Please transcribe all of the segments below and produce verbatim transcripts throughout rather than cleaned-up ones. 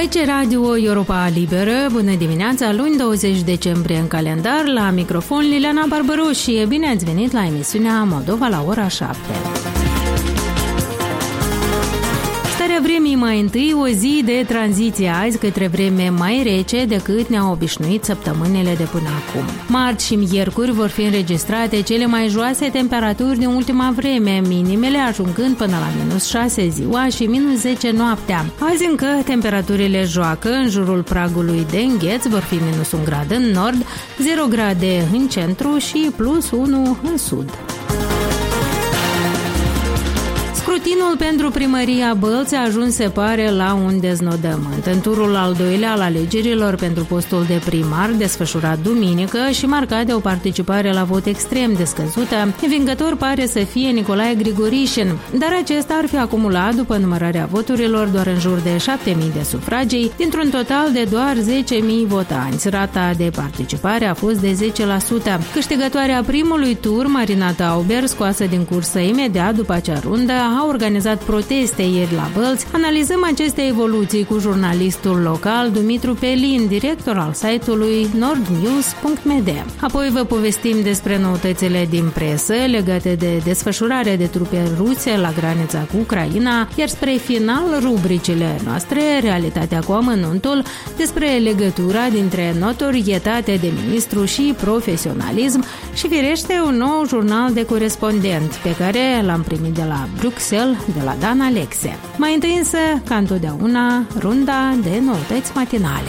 Aici Radio Europa Liberă, bună dimineața, luni douăzeci decembrie în calendar, la microfon Liliana Barbaru și bine ați venit la emisiunea Moldova la ora șapte. Starea vremii mai întâi, o zi de tranziție azi către vreme mai rece decât ne-au obișnuit săptămânile de până acum. Marți și miercuri vor fi înregistrate cele mai joase temperaturi din ultima vreme, minimele ajungând până la minus șase ziua și minus zece noaptea. Azi încă temperaturile joacă în jurul pragului de îngheț, vor fi minus un grad în nord, zero grade în centru și plus unu în sud. Scrutinul pentru primăria Bălți a ajuns, se pare, la un deznodământ. În turul al doilea al alegerilor pentru postul de primar, desfășurat duminică și marcat de o participare la vot extrem de scăzută, învingător pare să fie Nicolae Grigorișin, dar acesta ar fi acumulat, după numărarea voturilor, doar în jur de șapte mii de sufragii, dintr-un total de doar zece mii votanți. Rata de participare a fost de zece la sută. Câștigătoarea primului tur, Marina Tauber, scoasă din cursă imediat după acea rundă, a organizat proteste ieri la Bălți. Analizăm aceste evoluții cu jurnalistul local Dumitru Pelin, director al site-ului nordnews punct m d. Apoi vă povestim despre noutățile din presă legate de desfășurarea de trupe ruse la granița cu Ucraina, iar spre final rubricile noastre, realitatea cu amănuntul, despre legătura dintre notorietate de ministru și profesionalism și, firește, un nou jurnal de corespondent pe care l-am primit de la Bruxelles, de la Dan Alexe. Mai întâi însă, ca întotdeauna, runda de noutăți matinale.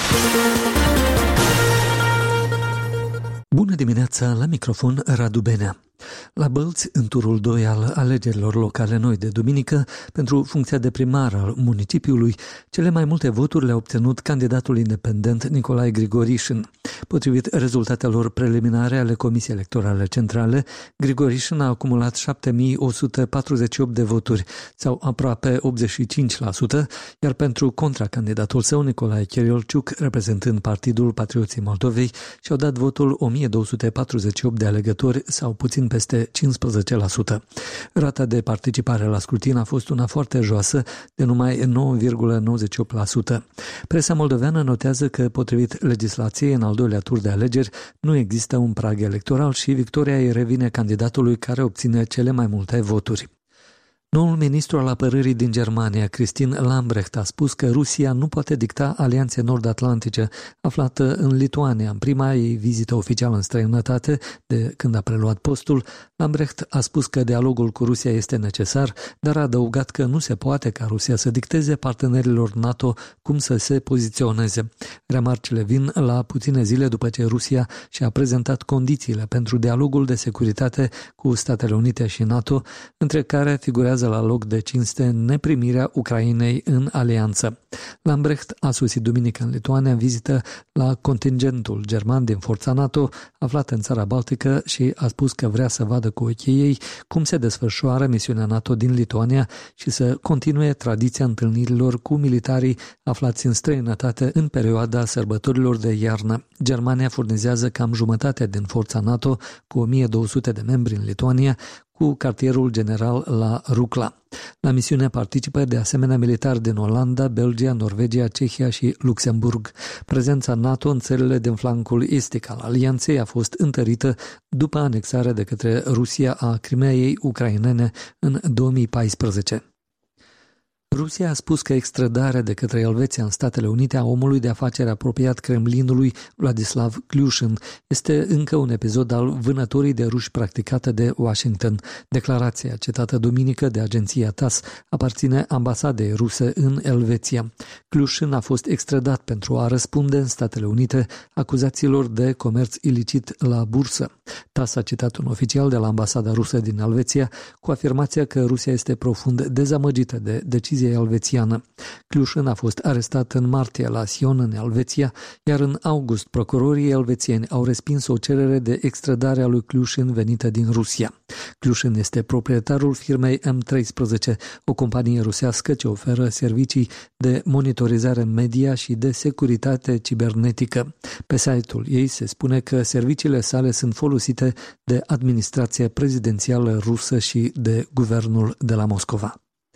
Bună dimineața, la microfon Radu Benea. La Bălți, în turul doi al alegerilor locale noi de duminică, pentru funcția de primar al municipiului, cele mai multe voturi le-a obținut candidatul independent Nicolae Grigorișin. Potrivit rezultatelor preliminare ale Comisiei Electorale Centrale, Grigorișin a acumulat șapte mii o sută patruzeci și opt de voturi, sau aproape optzeci și cinci la sută, iar pentru contracandidatul său, Nicolae Cheriolciuc, reprezentând Partidul Patrioții Moldovei, și-au dat votul o mie două sute patruzeci și opt de alegători, sau puțin peste cincisprezece la sută. Rata de participare la scrutin a fost una foarte joasă, de numai nouă virgulă nouăzeci și opt la sută. Presa moldoveană notează că, potrivit legislației, în al doilea tur de alegeri nu există un prag electoral și victoria îi revine candidatului care obține cele mai multe voturi. Noul ministru al apărării din Germania, Christine Lambrecht, a spus că Rusia nu poate dicta alianțe nord-atlantice, aflată în Lituania. În prima ei vizită oficială în străinătate, de când a preluat postul, Lambrecht a spus că dialogul cu Rusia este necesar, dar a adăugat că nu se poate ca Rusia să dicteze partenerilor NATO cum să se poziționeze. Remarcile vin la puține zile după ce Rusia și-a prezentat condițiile pentru dialogul de securitate cu Statele Unite și NATO, între care figurează la loc de cinste neprimirea Ucrainei în alianță. Lambrecht a sosit duminică în Lituania în vizită la contingentul german din forța NATO aflat în țara Baltică și a spus că vrea să vadă cu ochii ei cum se desfășoară misiunea NATO din Lituania și să continue tradiția întâlnirilor cu militarii aflați în străinătate în perioada sărbătorilor de iarnă. Germania furnizează cam jumătate din forța NATO cu o mie două sute de membri în Lituania, cu cartierul general la Rukla. La misiune participă de asemenea militari din Olanda, Belgia, Norvegia, Cehia și Luxemburg. Prezența NATO în țările din flancul estic al alianței a fost întărită după anexarea de către Rusia a Crimeei ucrainene în două mii paisprezece. Rusia a spus că extradarea de către Elveția în Statele Unite a omului de afaceri apropiat Kremlinului, Vladislav Kliushin, este încă un episod al vânătorii de ruși practicată de Washington. Declarația citată duminică de agenția T A S aparține ambasadei ruse în Elveția. Kliushin a fost extradat pentru a răspunde în Statele Unite acuzațiilor de comerț ilicit la bursă. T A S a citat un oficial de la ambasada rusă din Elveția cu afirmația că Rusia este profund dezamăgită de decizia elvețiană. Kliushin a fost arestat în martie la Sion, în Elveția, iar în august procurorii elvețieni au respins o cerere de extradare a lui Kliushin venită din Rusia. Kliushin este proprietarul firmei M treisprezece, o companie rusească ce oferă servicii de monitorizare media și de securitate cibernetică. Pe site-ul ei se spune că serviciile sale sunt folosite de administrația prezidențială rusă și de guvernul de la Moscova.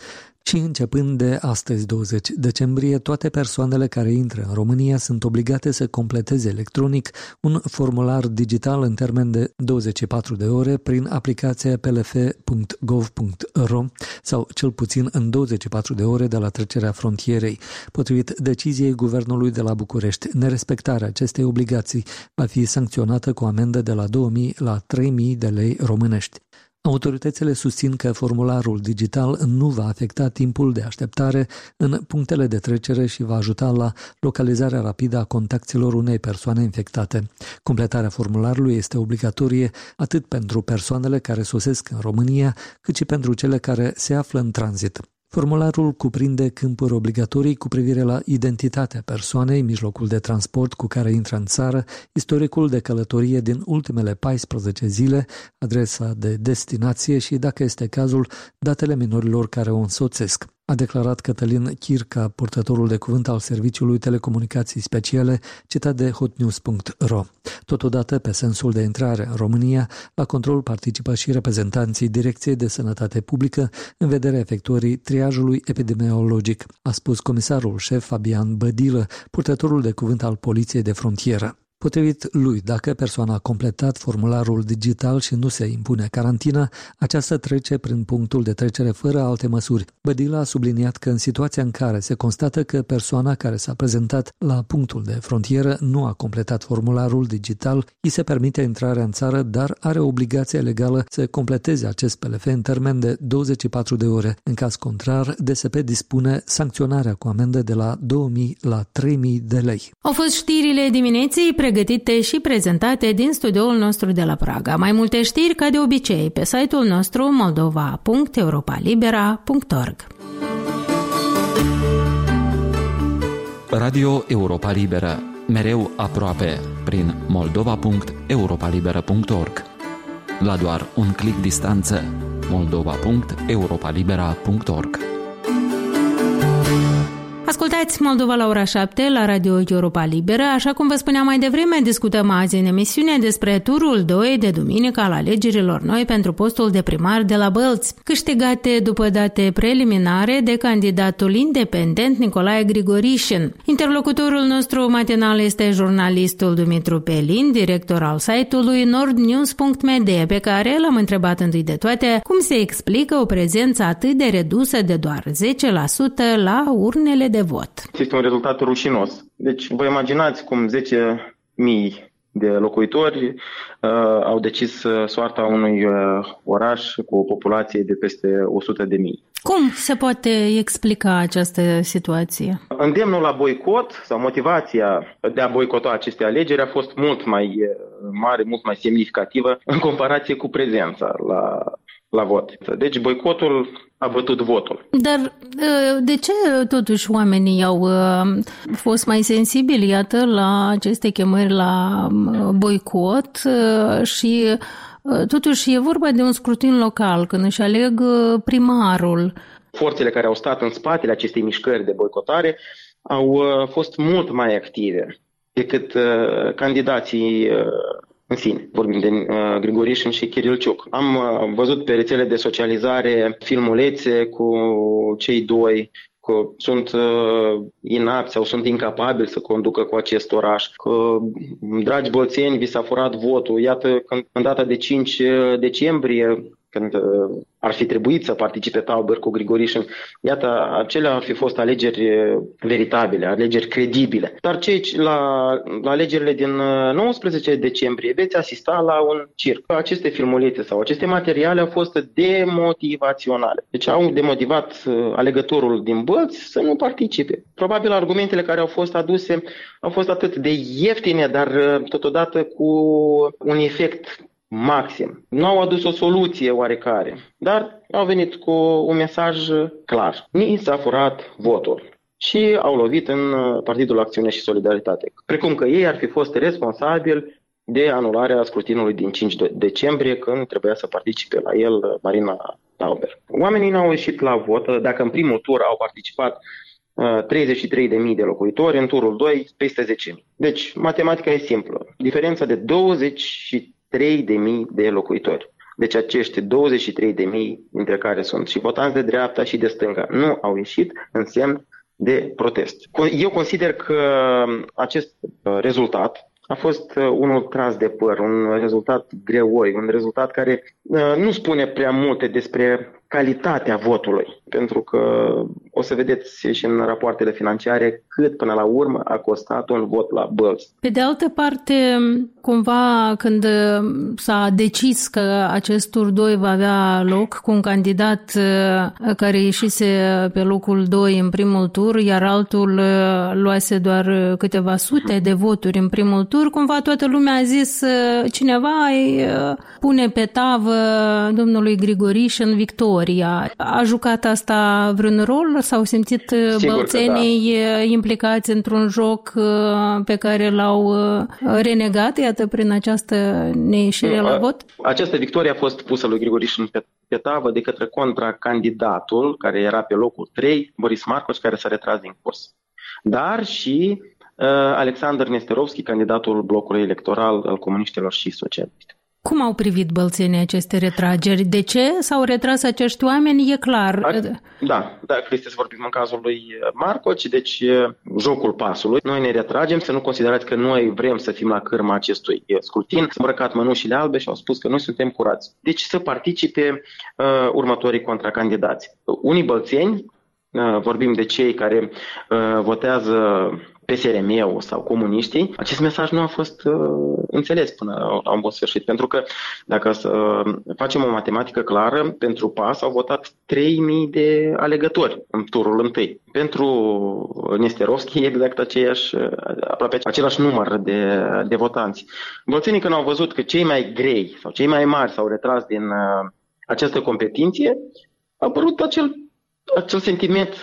Și începând de astăzi, douăzeci decembrie, toate persoanele care intră în România sunt obligate să completeze electronic un formular digital în termen de douăzeci și patru de ore prin aplicația p l f punct gov punct r o sau cel puțin în douăzeci și patru de ore de la trecerea frontierei. Potrivit deciziei Guvernului de la București, nerespectarea acestei obligații va fi sancționată cu amendă de la două mii la trei mii de lei românești. Autoritățile susțin că formularul digital nu va afecta timpul de așteptare în punctele de trecere și va ajuta la localizarea rapidă a contactelor unei persoane infectate. Completarea formularului este obligatorie atât pentru persoanele care sosesc în România, cât și pentru cele care se află în tranzit. Formularul cuprinde câmpuri obligatorii cu privire la identitatea persoanei, mijlocul de transport cu care intră în țară, istoricul de călătorie din ultimele paisprezece zile, adresa de destinație și, dacă este cazul, datele minorilor care o însoțesc, a declarat Cătălin Chirca, purtătorul de cuvânt al Serviciului Telecomunicații Speciale, citat de hotnews punct r o. Totodată, pe sensul de intrare în România, la control participă și reprezentanții Direcției de Sănătate Publică în vederea efectuării triajului epidemiologic, a spus comisarul șef Fabian Bădilă, purtătorul de cuvânt al Poliției de Frontieră. Potrivit lui, dacă persoana a completat formularul digital și nu se impune carantină, aceasta trece prin punctul de trecere fără alte măsuri. Bădila a subliniat că în situația în care se constată că persoana care s-a prezentat la punctul de frontieră nu a completat formularul digital, îi se permite intrarea în țară, dar are obligația legală să completeze acest P L F în termen de douăzeci și patru de ore. În caz contrar, D S P dispune sancționarea cu amendă de la două mii la trei mii de lei. Au fost știrile dimineții pregătite și prezentate din studioul nostru de la Praga. Mai multe știri, ca de obicei, pe site-ul nostru moldova punct europa libera punct org. Radio Europa Liberă, mereu aproape, prin moldova punct europa libera punct org. La doar un clic distanță, moldova punct europa libera punct org. Ascultați Moldova la ora șapte la Radio Europa Liberă. Așa cum vă spuneam mai devreme, discutăm azi în emisiune despre turul doi de duminică al alegerilor noi pentru postul de primar de la Bălți, câștigate după date preliminare de candidatul independent Nicolae Grigorișin. Interlocutorul nostru matinal este jurnalistul Dumitru Pelin, director al site-ului nordnews punct m d, pe care l-am întrebat întâi de toate cum se explică o prezență atât de redusă de doar zece la sută la urnele de vot. Este un rezultat rușinos. Deci vă imaginați cum zece mii de locuitori uh, au decis soarta unui uh, oraș cu o populație de peste o sută de mii. Cum se poate explica această situație? Îndemnul la boicot sau motivația de a boicota aceste alegeri a fost mult mai mare, mult mai semnificativă în comparație cu prezența la, la vot. Deci boicotul a bătut votul. Dar de ce totuși oamenii au fost mai sensibili, iată, la aceste chemări la boicot și totuși e vorba de un scrutin local, când își aleg primarul? Forțele care au stat în spatele acestei mișcări de boicotare au fost mult mai active decât candidații în sine, vorbim de uh, Grigorișin și Chirilciuc. Am uh, văzut pe rețele de socializare filmulețe cu cei doi, că sunt uh, inapți sau sunt incapabili să conducă cu acest oraș, că, dragi bălțeni, vi s-a furat votul. Iată, când, în data de cinci decembrie, când uh, ar fi trebuit să participe Tauber cu Grigorișin, iată, acelea ar fi fost alegeri veritabile, alegeri credibile. Dar cei la, la alegerile din nouăsprezece decembrie veți asista la un circ. Aceste filmulețe sau aceste materiale au fost demotivaționale. Deci au demotivat alegătorul din Bălți să nu participe. Probabil argumentele care au fost aduse au fost atât de ieftine, dar totodată cu un efect maxim. Nu au adus o soluție oarecare, dar au venit cu un mesaj clar. Ni s-a furat votul și au lovit în Partidul Acțiune și Solidaritate. Precum că ei ar fi fost responsabili de anularea scrutinului din cinci decembrie, când trebuia să participe la el Marina Tauber. Oamenii n-au ieșit la vot. Dacă în primul tur au participat treizeci și trei de mii de locuitori, în turul doi peste zece mii. Deci matematica e simplă. Diferența de douăzeci și trei de mii de locuitori. Deci acești douăzeci și trei de mii, dintre care sunt și votanți de dreapta și de stânga, nu au ieșit în semn de protest. Eu consider că acest rezultat a fost unul tras de păr, un rezultat greoi, un rezultat care nu spune prea multe despre calitatea votului, pentru că o să vedeți și în rapoartele financiare cât până la urmă a costat un vot la Bălți. Pe de altă parte, cumva când s-a decis că acest tur doi va avea loc cu un candidat care ieșise pe locul doi în primul tur, iar altul luase doar câteva sute de voturi în primul tur, cumva toată lumea a zis cineva îi pune pe tavă domnului Grigorișin victoria. A jucat asta vreun rol? S-au simțit Sigur bălțenii da. implicați într-un joc pe care l-au renegat, iată, prin această neieșire la vot? Această victorie a fost pusă lui Grigorișin pe, pe tavă de către contracandidatul, care era pe locul trei, Boris Marcoci, care s-a retras din curs. Dar și uh, Alexander Nesterovski, candidatul blocului electoral al comuniștilor și socialiști. Cum au privit bălțenii aceste retrageri? De ce s-au retras acești oameni? E clar. Da, da, Cristi, să vorbim în cazul lui Marcoci, deci jocul pasului. Noi ne retragem, să nu considerați că noi vrem să fim la cârma acestui scrutin. S-au îmbrăcat mănușile albe și au spus că noi suntem curați. Deci să participe uh, următorii contracandidați. Unii bălțeni, uh, vorbim de cei care uh, votează P S R M-ul sau comuniștii, acest mesaj nu a fost uh, înțeles până la un bun sfârșit. Pentru că, dacă să uh, facem o matematică clară, pentru P A S au votat trei mii de alegători în turul întâi. Pentru Nesterovski exact aceeași, aproape același număr de, de votanți. Bălțenii, când au văzut că cei mai grei sau cei mai mari s-au retras din uh, această competiție, a apărut acel acel sentiment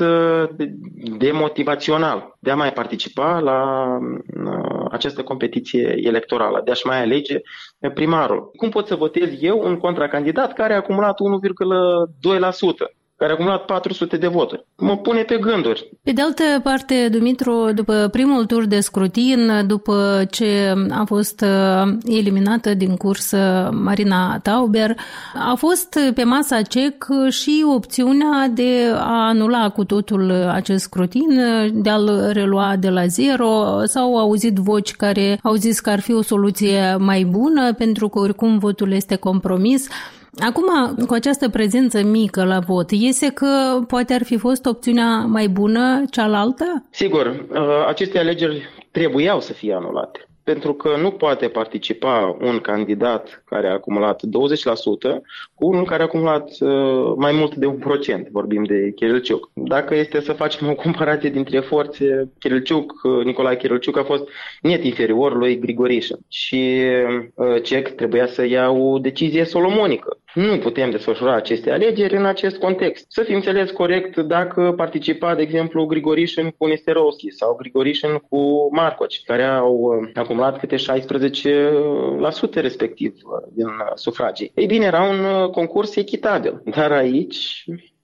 demotivațional de a mai participa la această competiție electorală, de a-și mai alege primarul. Cum pot să votez eu un contracandidat care a acumulat unu virgulă doi la sută? Care a acumulat patru sute de voturi? Mă pune pe gânduri. Pe de altă parte, Dumitru, după primul tur de scrutin, după ce a fost eliminată din cursă Marina Tauber, a fost pe masa C E C și opțiunea de a anula cu totul acest scrutin, de a-l relua de la zero. S-au auzit voci care au zis că ar fi o soluție mai bună, pentru că oricum votul este compromis. Acum, cu această prezență mică la vot, iese că poate ar fi fost opțiunea mai bună cealaltă? Sigur, aceste alegeri trebuiau să fie anulate, pentru că nu poate participa un candidat care a acumulat douăzeci la sută cu unul care a acumulat mai mult de un procent, vorbim de Chirilciuc. Dacă este să facem o comparație dintre forțe, Chirilciuc, Nicolae Chirilciuc a fost net inferior lui Grigorișin și C E C trebuia să ia o decizie solomonică. Nu putem desfășura aceste alegeri în acest context. Să fim înțeles corect dacă participa, de exemplu, Grigorișin cu Nesterovski sau Grigorișin cu Marcoci, care au acumulat câte șaisprezece la sută respectiv din sufragii. Ei bine, era un concurs echitabil, dar aici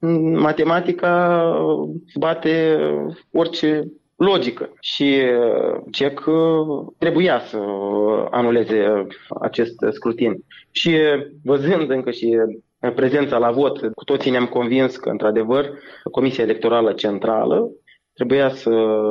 matematica bate orice logică și C E C trebuia să anuleze acest scrutin. Și văzând încă și prezența la vot, cu toții ne-am convins că, într-adevăr, Comisia Electorală Centrală trebuia să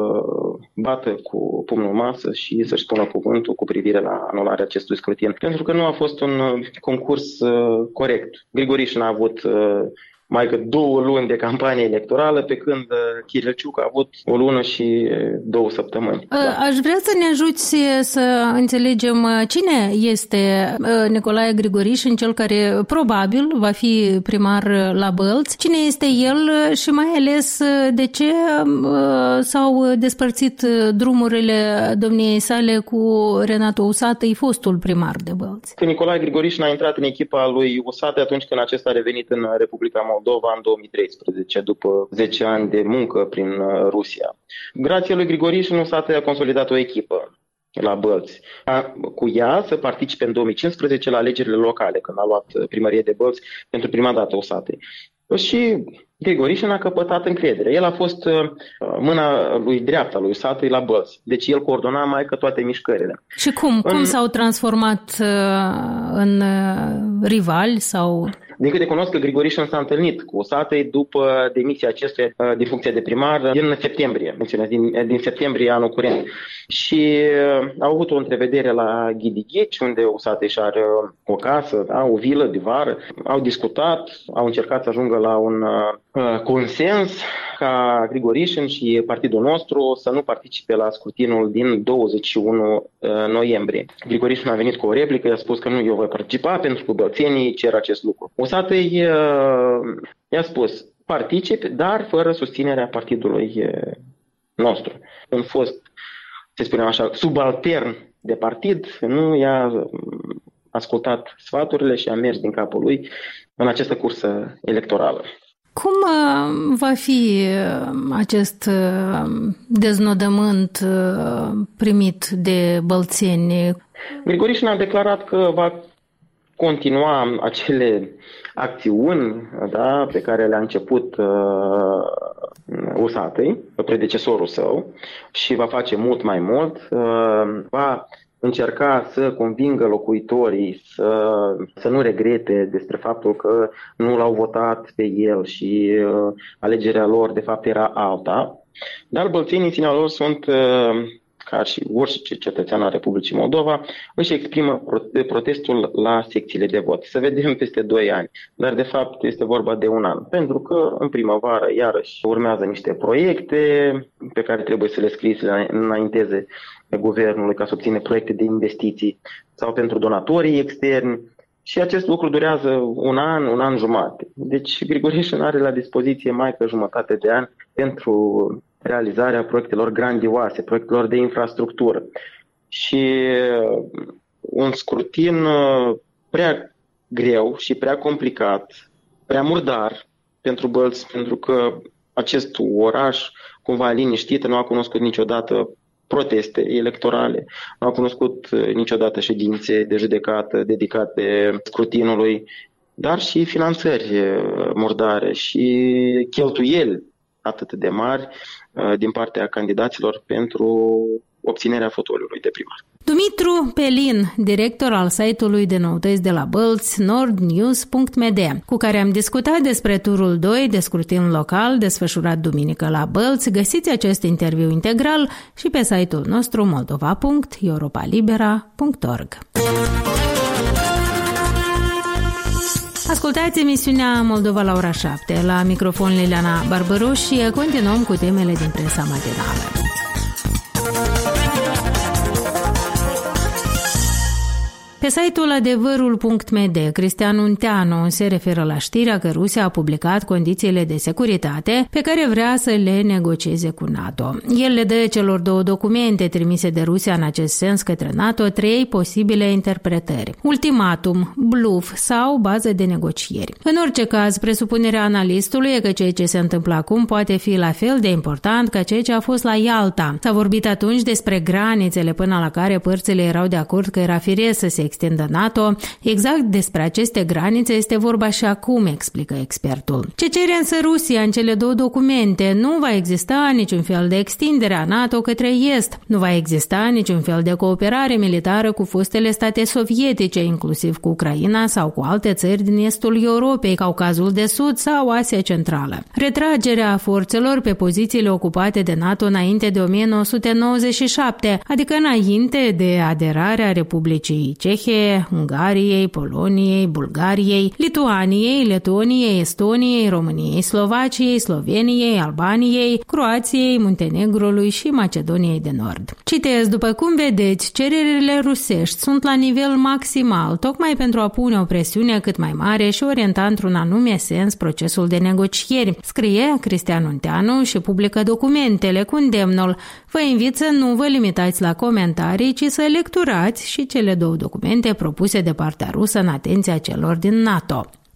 bată cu pumnul în masă și să-și spună cuvântul cu privire la anularea acestui scrutin. Pentru că nu a fost un concurs corect. Grigorișin a avut mai că două luni de campanie electorală, pe când Chirilciuc a avut o lună și două săptămâni. Aș vrea să ne ajuți să înțelegem cine este Nicolae Grigorișin, cel care probabil va fi primar la Bălți. Cine este el și mai ales de ce s-au despărțit drumurile domniei sale cu Renato Usatăi, fostul primar de Bălți? Că Nicolae Grigorișin a intrat în echipa lui Usatăi atunci când acesta a revenit în Republica Moldova Moldova în două mii treisprezece, după zece ani de muncă prin Rusia. Grație lui Grigorișin, Usatăi a consolidat o echipă la Bălți. A, cu ea să participe în două mii cincisprezece la alegerile locale, când a luat primărie de Bălți pentru prima dată Usatăi. Și Grigorișin a căpătat încredere. El a fost mâna lui dreapta lui Usatăi la Bălți. Deci el coordona mai că toate mișcările. Și cum? În... Cum s-au transformat în rivali sau... Din câte cunosc că Grigorișin s-a întâlnit cu Usatăi după demisia acestuia din funcție de primar din septembrie, din, din septembrie anul curent. Și au avut o întrevedere la Ghidighici, unde Usatăi și are o casă, da, o vilă de vară. Au discutat, au încercat să ajungă la un uh, consens ca Grigorișin și partidul nostru să nu participe la scrutinul din douăzeci și unu noiembrie. Grigorișin a venit cu o replică, i-a spus că nu, eu voi participa pentru că bălțenii cer acest lucru. Usatăi uh, i-a spus, particip, dar fără susținerea partidului nostru. Un fost, să spunem așa, subaltern de partid, nu i-a ascultat sfaturile și a mers din capul lui în această cursă electorală. Cum va fi acest deznodământ primit de bălțeni? Grigorișin a declarat că va continua acele acțiuni, da, pe care le-a început uh, Usatăi, predecesorul său, și va face mult mai mult. Uh, va încerca să convingă locuitorii să, să nu regrete despre faptul că nu l-au votat pe el și uh, alegerea lor de fapt era alta. Dar bălțenii în sinea lor sunt, uh, ca și orice cetățean al Republicii Moldova, își exprimă protestul la secțiile de vot. Să vedem peste doi ani, dar de fapt este vorba de un an. Pentru că în primăvară iarăși urmează niște proiecte pe care trebuie să le scrii, să le înainteze guvernului ca să obține proiecte de investiții sau pentru donatorii externi. Și acest lucru durează un an, un an jumate. Deci Grigorișin are la dispoziție mai că jumătate de ani pentru realizarea proiectelor grandioase, proiectelor de infrastructură. Și un scrutin prea greu și prea complicat, prea murdar pentru Bălți, pentru că acest oraș, cumva liniștit, nu a cunoscut niciodată proteste electorale, nu a cunoscut niciodată ședințe de judecată dedicate scrutinului, dar și finanțări murdare și cheltuieli atât de mari din partea candidaților pentru obținerea fotoliului de primar. Dumitru Pelin, director al site-ului de noutăți de la Bălți, nord news punct m d, cu care am discutat despre turul doi de scrutin local desfășurat duminică la Bălți. Găsiți acest interviu integral și pe site-ul nostru moldova punct europa libera punct org. Ascultați emisiunea Moldova la ora șapte. La microfon Liliana Barbăruș și continuăm cu temele din presa matinală. Pe site-ul adevărul punct m d, Cristian Unteanu se referă la știrea că Rusia a publicat condițiile de securitate pe care vrea să le negocieze cu NATO. El le dă celor două documente trimise de Rusia în acest sens către NATO trei posibile interpretări: ultimatum, bluff sau bază de negocieri. În orice caz, presupunerea analistului e că ceea ce se întâmplă acum poate fi la fel de important ca ceea ce a fost la Ialta. S-a vorbit atunci despre granițele până la care părțile erau de acord că era firesc să se extindă NATO. Exact despre aceste granițe este vorba și acum, explică expertul. Ce cere însă Rusia în cele două documente? Nu va exista niciun fel de extindere a NATO către Est. Nu va exista niciun fel de cooperare militară cu fostele state sovietice, inclusiv cu Ucraina sau cu alte țări din estul Europei, Caucazul de Sud sau Asia Centrală. Retragerea forțelor pe pozițiile ocupate de NATO înainte de o mie nouă sute nouăzeci și șapte, adică înainte de aderarea Republicii Cehe, Ungariei, Poloniei, Bulgariei, Lituaniei, Letoniei, Estoniei, României, Slovaciei, Sloveniei, Albaniei, Croației, Muntenegrului și Macedoniei de Nord. Citez: după cum vedeți, cererile rusești sunt la nivel maximal, tocmai pentru a pune o presiune cât mai mare și orienta într-un anume sens procesul de negocieri, scrie Cristian Unteanu și publică documentele cu îndemnul: vă invit să nu vă limitați la comentarii, ci să lecturați și cele două documente propuse de partea rusă în atenția celor din NATO.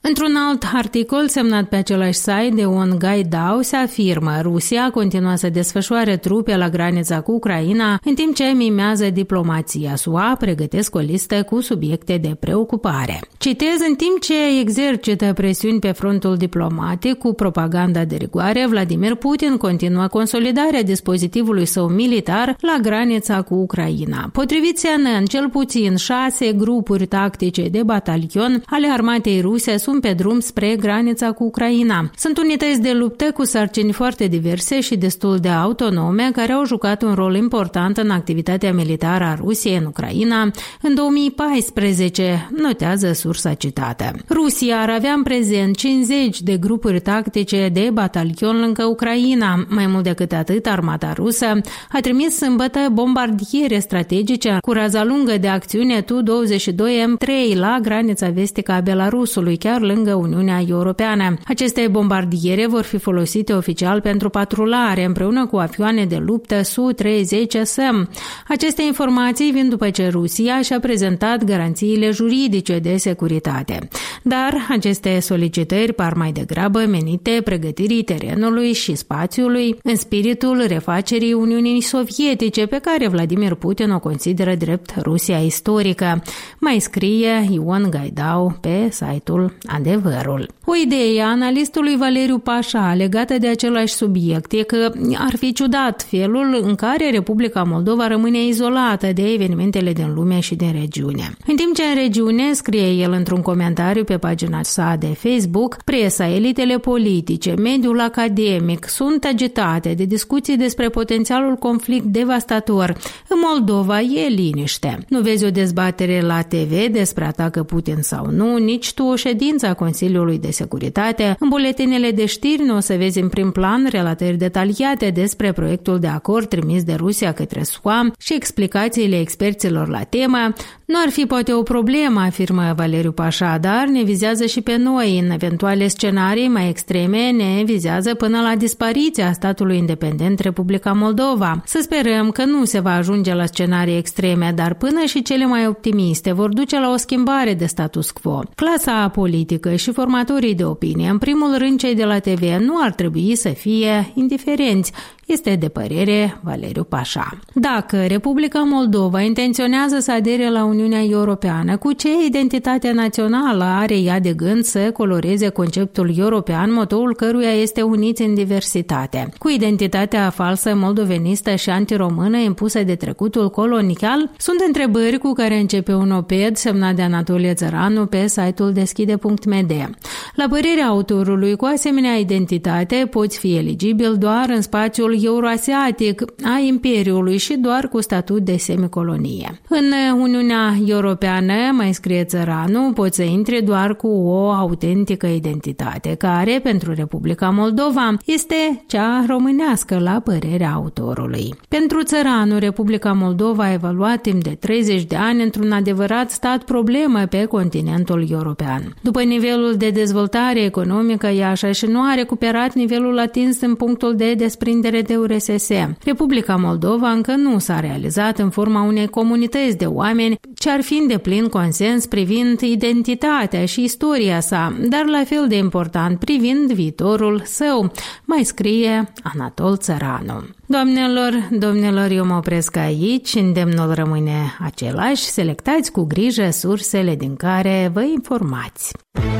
Într-un alt articol semnat pe același site de un Gaidau se afirmă: Rusia continuă să desfășoare trupe la granița cu Ucraina, în timp ce mimează diplomația. S U A pregătesc o listă cu subiecte de preocupare. Citez: în timp ce exercită presiuni pe frontul diplomatic cu propaganda de rigoare, Vladimir Putin continuă consolidarea dispozitivului său militar la granița cu Ucraina. Potrivit C N N, cel puțin șase grupuri tactice de batalion ale armatei ruse sunt pe drum spre granița cu Ucraina. Sunt unități de luptă cu sarcini foarte diverse și destul de autonome, care au jucat un rol important în activitatea militară a Rusiei în Ucraina în două mii paisprezece, notează sursa citată. Rusia ar avea în prezent cincizeci de grupuri tactice de batalion lângă Ucraina. Mai mult decât atât, armata rusă a trimis sâmbătă bombardiere strategice cu raza lungă de acțiune Tu douăzeci și doi M trei la granița vestică a Belarusului, chiar lângă Uniunea Europeană. Aceste bombardiere vor fi folosite oficial pentru patrulare împreună cu avioane de luptă S U treizeci S M. Aceste informații vin după ce Rusia și-a prezentat garanțiile juridice de securitate. Dar aceste solicitări par mai degrabă menite pregătirii terenului și spațiului în spiritul refacerii Uniunii Sovietice, pe care Vladimir Putin o consideră drept Rusia istorică. Mai scrie Ion Gaidau pe site-ul Adevărul. O idee a analistului Valeriu Pașa legată de același subiect e că ar fi ciudat felul în care Republica Moldova rămâne izolată de evenimentele din lume și din regiune. În timp ce în regiune, scrie el într-un comentariu pe pagina sa de Facebook, presa, elitele politice, mediul academic sunt agitate de discuții despre potențialul conflict devastator. În Moldova e liniște. Nu vezi o dezbatere la T V despre atacă Putin sau nu, nici tu o ședință a Consiliului de Securitate. În buletinele de știri nu o să vezi în prim plan relatări detaliate despre proiectul de acord trimis de Rusia către S U A și explicațiile experților la temă. Nu ar fi poate o problemă, afirmă Valeriu Pașa, dar ne vizează și pe noi. În eventuale scenarii mai extreme ne vizează până la dispariția statului independent Republica Moldova. Să sperăm că nu se va ajunge la scenarii extreme, dar până și cele mai optimiste vor duce la o schimbare de status quo. Clasa politică și formatorii de opinie, în primul rând cei de la T V, nu ar trebui să fie indiferenți. Este de părere Valeriu Pașa. Dacă Republica Moldova intenționează să adere la Uniunea Europeană, cu ce identitate națională are ea de gând să coloreze conceptul european, motoul căruia este uniți în diversitate? Cu identitatea falsă moldovenistă și antiromână impusă de trecutul colonial? Sunt întrebări cu care începe un oped semnat de Anatolie Țăranu pe site-ul deschide punct m d. La părerea autorului, cu asemenea identitate poți fi eligibil doar în spațiul euroasiatic a Imperiului și doar cu statut de semicolonie. În Uniunea Europeană, mai scrie Țăranu, poți să intri doar cu o autentică identitate, care, pentru Republica Moldova, este cea românească, la părerea autorului. Pentru Țăranu, Republica Moldova a evoluat timp de treizeci de ani într-un adevărat stat problemă pe continentul european. După nivelul de dezvoltare economică, ea și nu a recuperat nivelul atins în punctul de desprindere de U R S S. Republica Moldova încă nu s-a realizat în forma unei comunități de oameni ce ar fi în deplin consens privind identitatea și istoria sa, dar la fel de important privind viitorul său, mai scrie Anatol Țăranu. Doamnelor, domnilor, eu mă opresc aici, îndemnul rămâne același, selectați cu grijă sursele din care vă informați.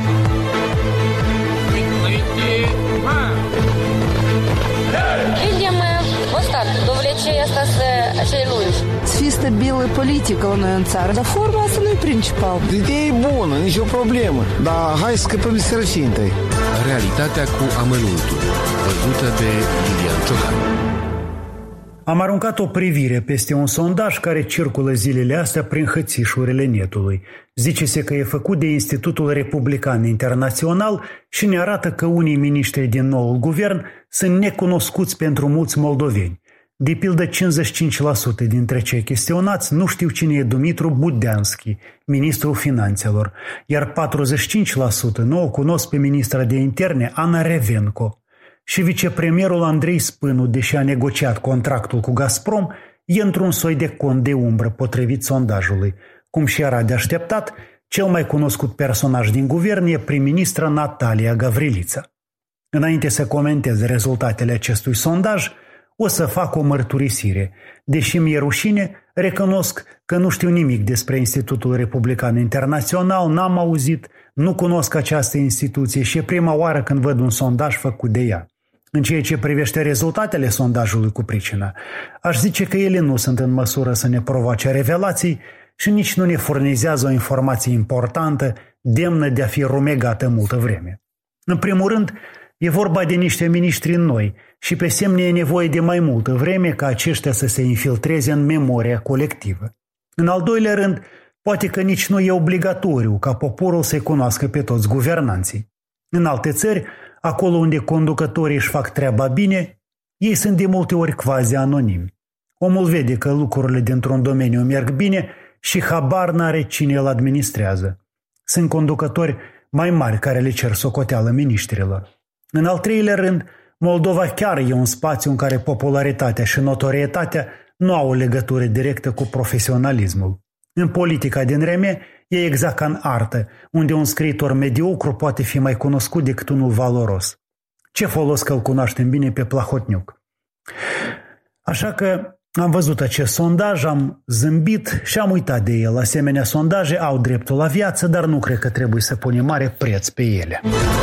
Să fie stabilă politică la noi în țară, dar forma asta nu e principal. Ideea e bună, nicio problemă, dar hai să scăpăm de sărăcie întâi. Realitatea cu amănuntul, văzută de Lilian Ciocan. Am aruncat o privire peste un sondaj care circulă zilele astea prin hățișurile netului. Zice-se că e făcut de Institutul Republican Internațional și ne arată că unii miniștri din noul guvern sunt necunoscuți pentru mulți moldoveni. De pildă, cincizeci și cinci la sută dintre cei chestionați nu știu cine e Dumitru Budeanski, ministrul finanțelor, iar patruzeci și cinci la sută nu o cunosc pe ministra de interne Ana Revenco. Și vicepremierul Andrei Spânu, deși a negociat contractul cu Gazprom, e într-un soi de cont de umbră, potrivit sondajului. Cum și era de așteptat, Cel mai cunoscut personaj din guvern e prim-ministra Natalia Gavrilița. Înainte să comentez rezultatele acestui sondaj, o să fac o mărturisire. Deși mi-e rușine, recunosc că nu știu nimic despre Institutul Republican Internațional, n-am auzit, nu cunosc această instituție și e prima oară când văd un sondaj făcut de ea. În ceea ce privește rezultatele sondajului cu pricina, aș zice că ele nu sunt în măsură să ne provoace revelații și nici nu ne furnizează o informație importantă, demnă de a fi rumegată multă vreme. În primul rând, e vorba de niște miniștri noi și pe semne e nevoie de mai multă vreme ca aceștia să se infiltreze în memoria colectivă. În al doilea rând, poate că nici nu e obligatoriu ca poporul să-i cunoască pe toți guvernanții. În alte țări, acolo unde conducătorii își fac treaba bine, ei sunt de multe ori quasi anonimi. Omul vede că lucrurile dintr-un domeniu merg bine și habar n-are cine îl administrează. Sunt conducători mai mari care le cer socoteală miniștrilor. În al treilea rând, Moldova chiar e un spațiu în care popularitatea și notorietatea nu au o legătură directă cu profesionalismul. În politica din reme e exact ca în artă, unde un scriitor mediocru poate fi mai cunoscut decât unul valoros. Ce folos că îl cunoaștem bine pe Plahotniuc? Așa că am văzut acest sondaj, am zâmbit și am uitat de el. Asemenea sondaje au dreptul la viață, dar nu cred că trebuie să punem mare preț pe ele.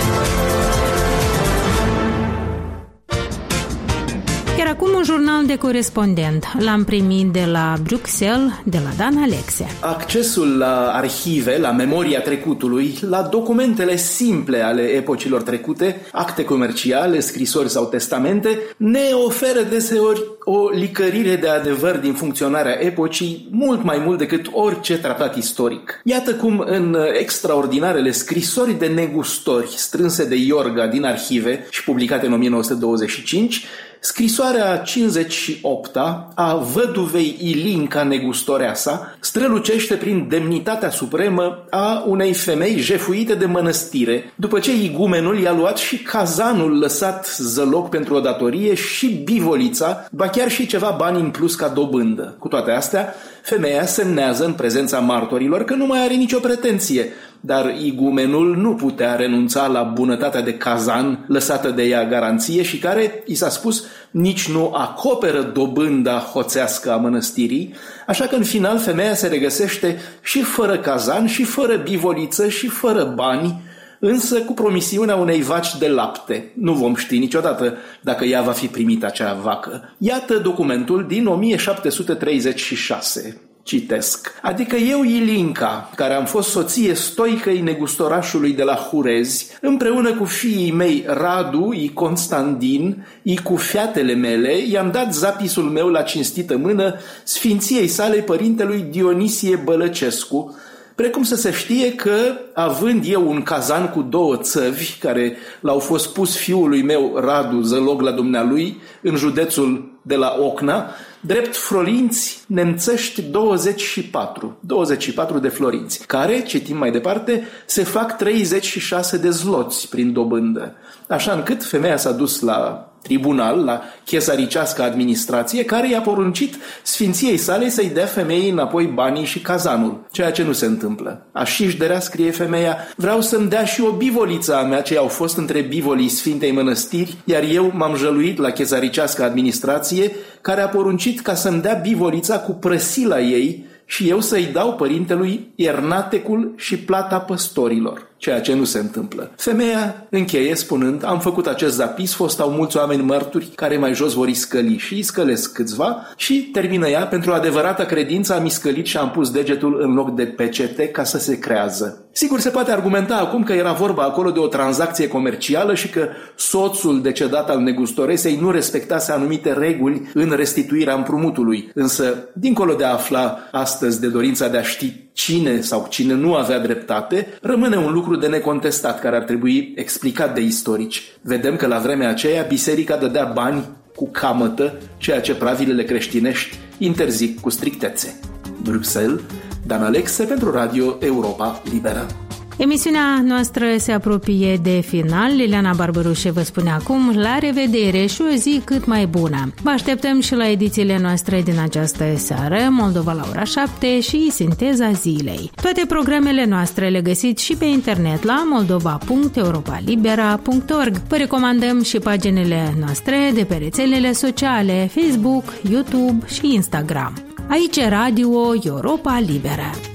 Iar acum un jurnal de corespondent. L-am primit de la Bruxelles, de la Dan Alexe. Accesul la arhive, la memoria trecutului, la documentele simple ale epocilor trecute, acte comerciale, scrisori sau testamente, ne oferă deseori o licărire de adevăr din funcționarea epocii mult mai mult decât orice tratat istoric. Iată cum în extraordinarele scrisori de negustori strânse de Iorga din arhive și publicate în o mie nouă sute douăzeci și cinci, scrisoarea cincizeci și opta a văduvei Ilinca Negustoreasa strălucește prin demnitatea supremă a unei femei jefuite de mănăstire, după ce igumenul i-a luat și cazanul lăsat zăloc pentru o datorie și bivolița, ba chiar și ceva bani în plus ca dobândă. Cu toate astea, femeia semnează în prezența martorilor că nu mai are nicio pretenție, dar igumenul nu putea renunța la bunătatea de cazan lăsată de ea garanție și care, i s-a spus, nici nu acoperă dobânda hoțească a mănăstirii, așa că în final femeia se regăsește și fără cazan, și fără bivoliță, și fără bani, însă cu promisiunea unei vaci de lapte. Nu vom ști niciodată dacă ea va fi primit acea vacă. Iată documentul din o mie șapte sute treizeci și șase. Citesc. Adică eu, Ilinca, care am fost soție stoicăi negustorașului de la Hurezi, împreună cu fiii mei Radu, I Constantin, I cu fiatele mele, i-am dat zapisul meu la cinstită mână sfinției sale părintelui Dionisie Bălăcescu, precum să se știe că, având eu un cazan cu două țăvi, care l-au fost pus fiului meu Radu, zălog la dumnealui, în județul de la Ocna, drept florinți nemțești douăzeci și patru, douăzeci și patru de florinți, care, citim mai departe, se fac treizeci și șase de zloți prin dobândă. Așa încât femeia s-a dus la tribunal, la chesaricească administrație, care i-a poruncit sfinției sale să-i dea femeii înapoi banii și cazanul, ceea ce nu se întâmplă. Așișderea, scrie femeia, vreau să-mi dea și o bivoliță a mea, ce au fost între bivolii Sfintei Mănăstiri, iar eu m-am jăluit la chesaricească administrație, care a poruncit ca să-mi dea bivolița cu prăsila ei și eu să-i dau părintelui iernatecul și plata păstorilor, ceea ce nu se întâmplă. Femeia încheie spunând, am făcut acest zapis, fostau mulți oameni mărturi care mai jos vor iscăli și iscălesc câțiva și termină ea, pentru adevărata credință am iscălit și am pus degetul în loc de pecete ca să se creează. Sigur, se poate argumenta acum că era vorba acolo de o tranzacție comercială și că soțul decedat al negustoresei nu respectase anumite reguli în restituirea împrumutului, însă, dincolo de a afla astăzi de dorința de a ști cine sau cine nu avea dreptate, rămâne un lucru de necontestat care ar trebui explicat de istorici. Vedem că la vremea aceea biserica dădea bani cu camătă, ceea ce pravilele creștinești interzic cu strictețe. Bruxelles, Dan Alexe pentru Radio Europa Liberă. Emisiunea noastră se apropie de final. Liliana Barbarușe vă spune acum la revedere și o zi cât mai bună. Vă așteptăm și la edițiile noastre din această seară, Moldova la ora șapte și Sinteza zilei. Toate programele noastre le găsiți și pe internet la moldova punct europa libera punct org. Vă recomandăm și paginile noastre de pe rețelele sociale Facebook, YouTube și Instagram. Aici Radio Europa Liberă.